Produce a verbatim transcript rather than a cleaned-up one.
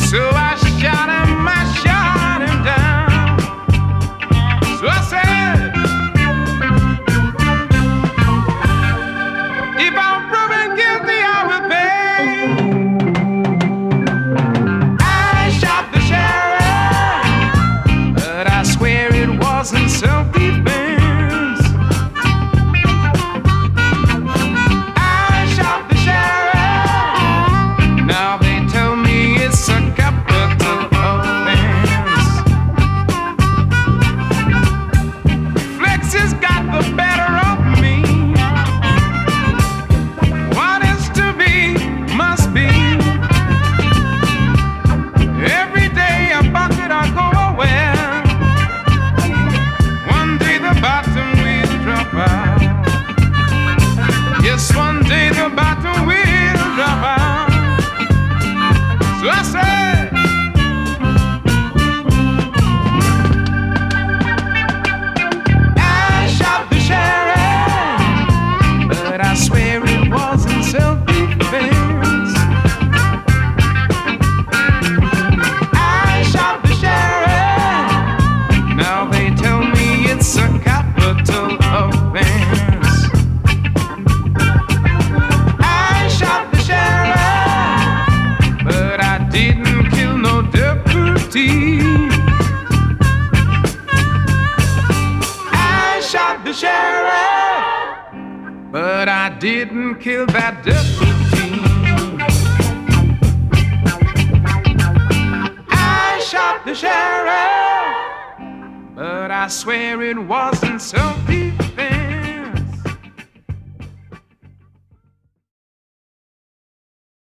So I shot him, I shot him down. So I said, if I'm proven guilty, I will pay. I shot the sheriff, but I swear it wasn't self-defense. I shot the sheriff, now they tell me it's a capital offense. Reflexes got the better of me. What is to be must be. Every day a bucket I go away. One day the bottom will drop out. Yes, one day the bottom will drop out. So I said, I shot the sheriff, but I swear it wasn't self-defense. I shot the sheriff, now they tell me it's a capital offense. I shot the sheriff, but I didn't kill no deputy. I shot the sheriff, but I didn't kill that deputy. I shot the sheriff, but I swear it wasn't self-defense.